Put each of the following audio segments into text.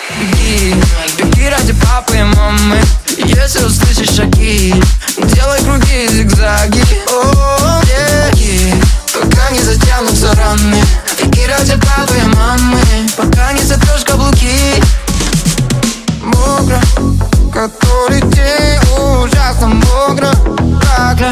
Беги, беги ради папы и мамы. Если услышишь шаги, делай круги и зигзаги. Беги, пока не затянутся раны. Беги ради папы и мамы, пока не сотрешь каблуки. Мокро, который день ужасно мокро. Капля,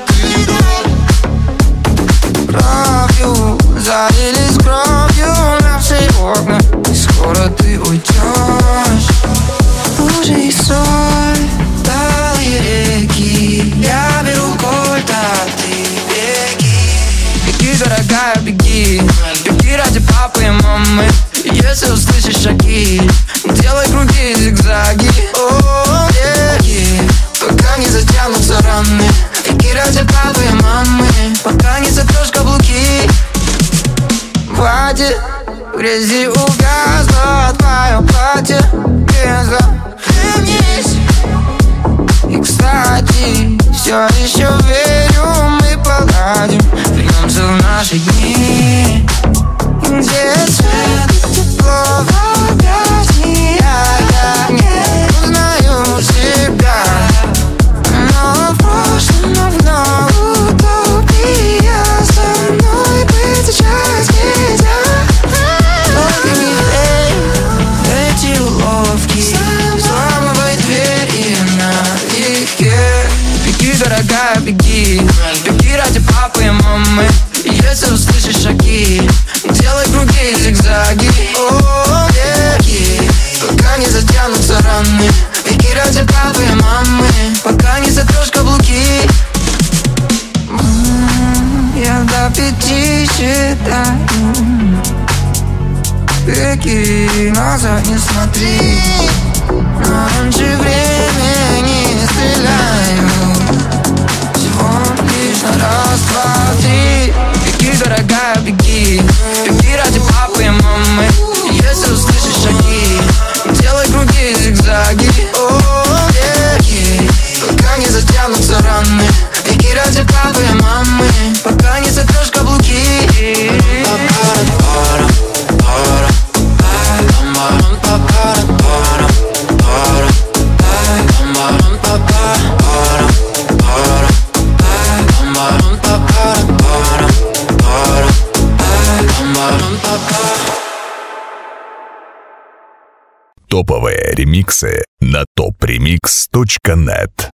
кровью залились кровью на все окна. И скоро ты уйдешь. Лужи и соль, талые реки. Я беру кольт, а ты беги. Беги, дорогая, беги. Беги ради папы и мамы. Если услышишь шаги, делай круги и зигзаги. Беги, пока не затянутся раны. Беги ради папы и мамы, пока не сотрешь каблуки. В воде, в грязи увязло твое платье. Безохранись. И, кстати, все еще верю, мы погладим. Вернемся в наши дни, где свет, тепло в объятиях. Я не узнаю себя, но в прошлом давно утопия. Со мной быть сейчас нельзя. Только не верь, эти уловки. Взламывай двери налегке. Беги, дорогая, беги. Беги ради папы и мамы. Если услышишь шаги, делай круги и зигзаги. Беги, пока не затянутся раны. Беги ради папы и мамы, пока не сотрешь каблуки. Я до 5 считаю. Беги, назад не смотри. Но раньше времени стреляю. Всего лишь на раз, два, три. Беги, дорогая, беги. Беги ради папы и мамы. Если услышишь шаги, делай круги и зигзаги. Беги, пока не затянутся раны. Беги ради папы и мамы, пока не сотрешь каблуки. Топовые ремиксы на topremix.net.